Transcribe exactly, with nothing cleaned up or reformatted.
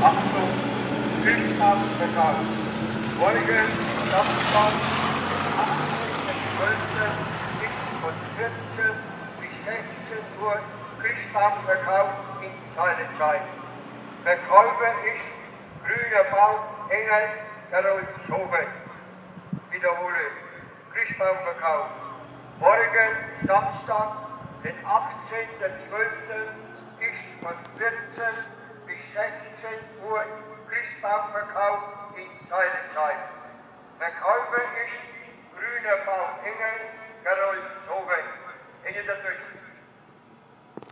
Achtung, Fischmarktverkauf. Morgen, Samstag, achtzehnten zwölften ist von vierzehn bis sechzehn Uhr Fischmarktverkauf in Seilenzeit. Verkäufer ist Grüner Baum, Engel, Carol Schober. Wiederhole, Fischmarktverkauf. Morgen, Samstag, den achtzehnten zwölften ist von vierzehn bis sechzehn Uhr Christbaumverkauf in Seilenzeit. Verkäufer ist Grüner Baum Engel, Carol Schober. Ende der Deutschen.